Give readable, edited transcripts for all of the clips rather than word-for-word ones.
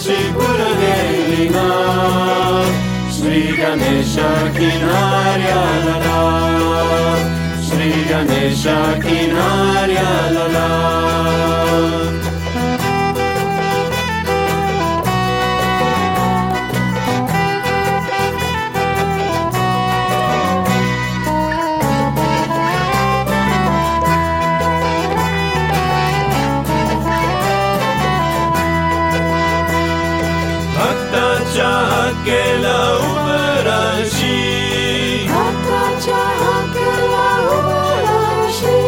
गणेशाची पुरलेली नाव, श्री गणेशा किनाऱ्याला लाव, श्री गणेशा किनाऱ्याला लाव. भक्ताच्या हाकेला उभं राहशी, भक्ताच्या हाकेला उभं राहशी,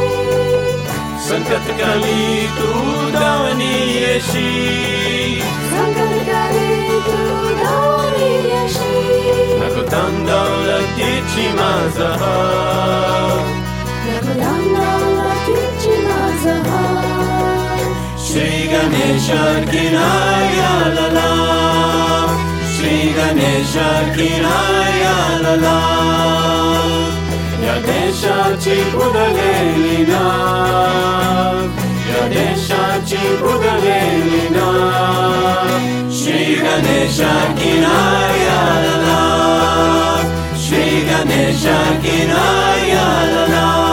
संकटकाली तू धावून येशी, संकटकाली तू धावून येशी. नको धन दौलतीची माझा हाव, नको धन दौलतीची माझा हाव. श्री गणेशा किनाऱ्याला लाव, श्री गणेशा किनाऱ्याला लाव. या देशाची बुडलेली नाव, या देशाची बुडलेली नाव, श्री गणेशा किनाऱ्याला लाव, श्री गणेशा किनाऱ्याला लाव.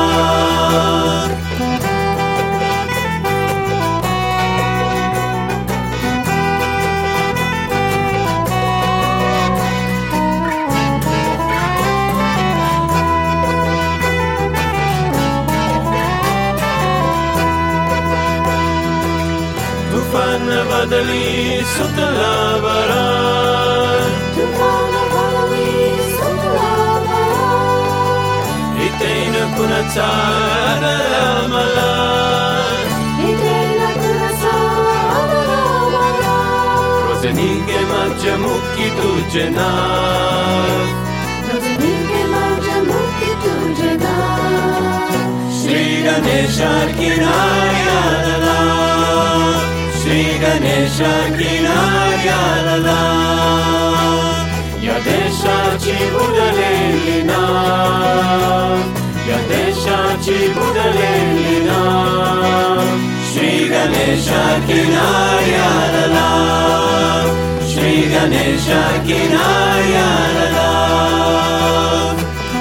तुफान बदली सुतला बरा, तुफान बदली सुतला बरा. इथे न कुणाचा आदर मला, इथे न कुणाचा आदर मला. रोज निघे माझ्या मुखी तुझे नाव, रोज निघे माझ्या मुखी तुझे नाव. श्री गणेशा किनाऱ्याला लाव, श्री गणेशा किनाऱ्याला लाव. या देशाची बुडलेली नाव, या देशाची बुडलेली नाव, श्री गणेशा किनाऱ्याला लाव, श्री गणेशा किनाऱ्याला लाव.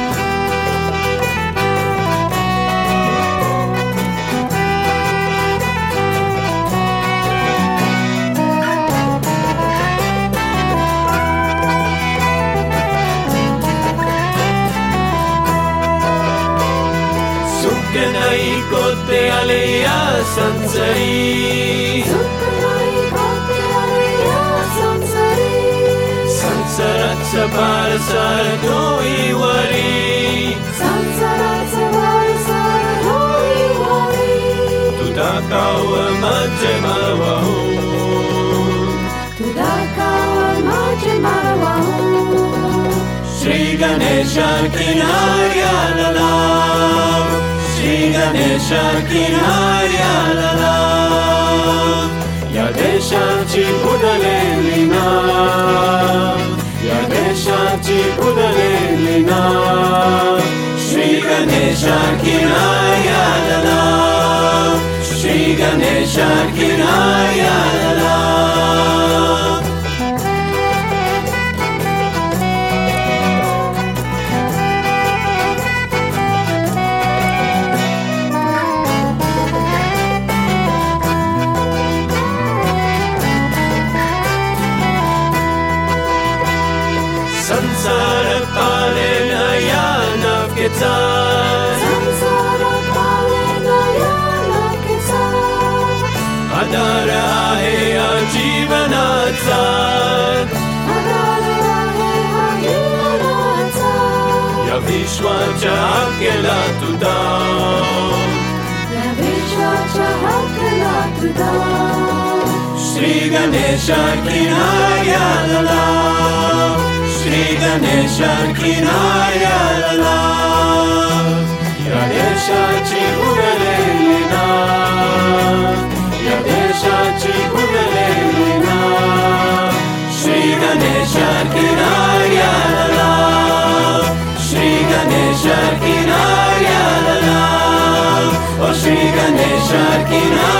नाही कोते आले या संसारी, सुख नाही कोते आले या संसारी. संसाराचं भार सार डोईवरी, संसाराचं भार सार डोईवरी. तू दाखव माझे मावाहू, तू दाखव माझे मावाहू. श्री गणेशा किनाऱ्याला लाव, श्री गणेशा किनाऱ्याला लाव. या देशाची बुडलेली नाव, या देशाची बुडलेली नाव, श्री गणेशा किनाऱ्याला लाव, श्री गणेशा किनाऱ्याला लाव. संसार पालेला या नवकेचा, संसार पालेला या नवकेचा. आधार आहे या जीवनाचा, आधार आहे हा जीवनाचा. या विश्वाच्या हाकेला तू धाव, या विश्वाच्या हाकेला तू धाव. श्री गणेशा किनाऱ्याला लाव, श्री गणेशा किनाऱ्याला लाव. या देशाची बुडलेली नाव, या देशाची बुडलेली नाव, श्री गणेशा किनाऱ्याला लाव, श्री गणेशा किनाऱ्याला लाव. ओ श्री गणेशा किनाऱ्याला